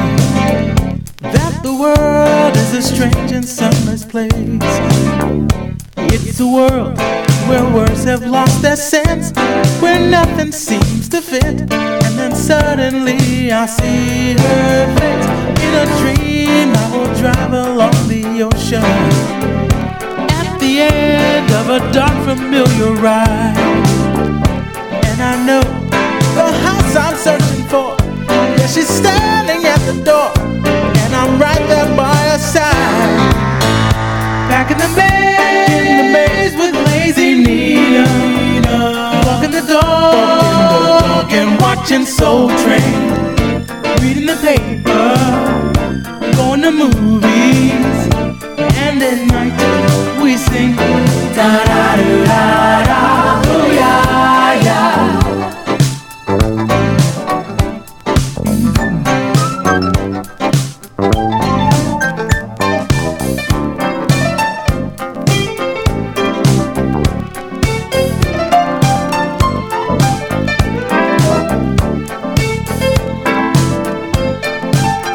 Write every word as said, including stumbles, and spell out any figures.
that the world is a strange and sunless place. It's a world where words have lost their sense, where nothing seems to fit. And then suddenly I see her face. In a dream I will drive along the ocean, at the end of a dark familiar ride. And I know the house I'm searching for, yeah, she's standing at the door, and I'm right there by her side. Back in the maze, in the maze with lazy Nina, walking the dog and watching Soul Train, reading the paper